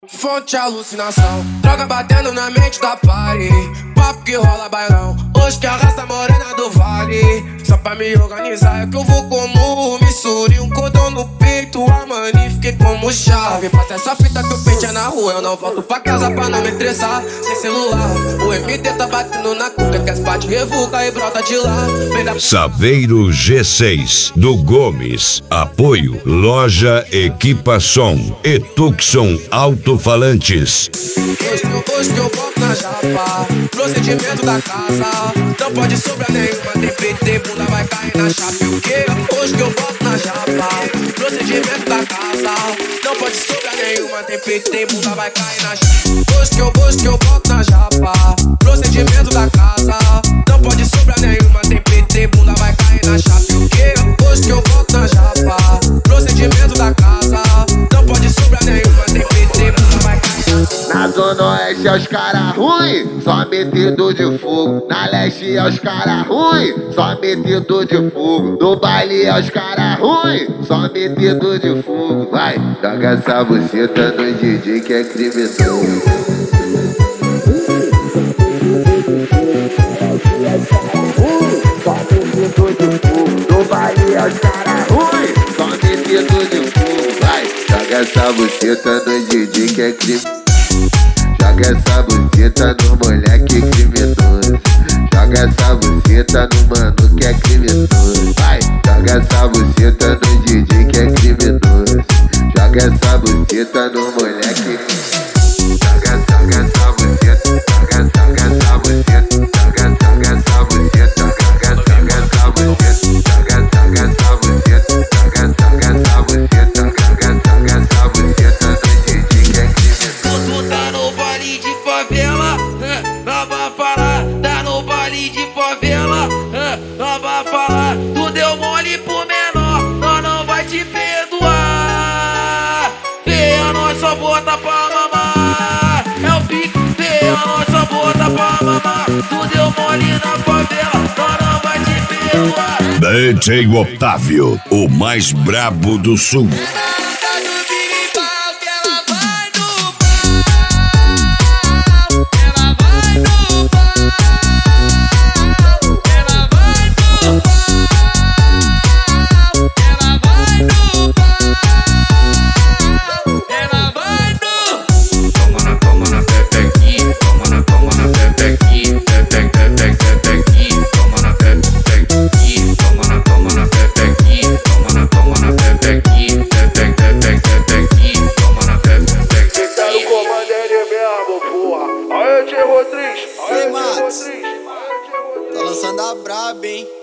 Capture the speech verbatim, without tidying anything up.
Fonte alucinação, droga batendo na mente da party. Papo que rola bailão, hoje que arrasta a morena do vale. Só pra me organizar é que eu vou como misture um cordão no peito, a mani fiquei como chave. Passa essa fita que o pente é na rua, eu não volto pra casa pra não me estressar. Sem celular, o M D tá batendo na cuca, que as partes revuca e brota de lá. Da... Saveiro G seis, do Gomes. Apoio Loja Equipa Som e Tucson Alto-Falantes. Hoje, hoje que eu volto na japa, procedimento da casa, não pode sobrar nenhuma, tem P T, bunda vai cair na chapa. O quê? Hoje que eu volto na japa, procedimento da casa, não pode sobrar nenhuma, tem P T, bunda vai cair na chapa. Hoje que eu, hoje que eu volto na japa, procedimento da casa, não pode sobrar nenhuma, tem P T, bunda vai cair na chapa. O quê? Hoje que eu volto na japa, procedimento da casa, não pode sobrar nenhuma, tem P T, bunda vai cair na chapa. Na zona oeste é os cara ruim, só metido de fogo. Na leste é os cara ruim, só metido de fogo. No baile é os cara ruim, só metido de fogo. Vai, joga essa buceta no D J que é criminoso. Só metido de fogo. No baile é os cara ruim, só metido de fogo. Vai, joga essa buceta no D J que é criminoso. Joga essa buceta no moleque criminoso. Joga essa buceta no mano que é criminoso. Vai, joga essa buceta no D J que é criminoso. Joga essa buceta no moleque. Joga, joga essa buceta. Joga, joga essa buceta. Joga, joga essa buceta. Joga, joga essa buceta. Joga, joga essa buceta. Joga, joga essa buceta. Joga, joga essa buceta no D J que é criminoso. Tu tá no baile de favela, não vai parar. Tá no baile de favela, não vai parar. Tu deu mole pro menor, nós não vai te perdoar. Feia, nós só bota pra mamar. É o pique, feia, nós só bota pra mamar. Tu deu mole na favela, nós não vai te perdoar. D J Otávio, o mais brabo do sul. Aí, Max, tá lançando a braba, hein?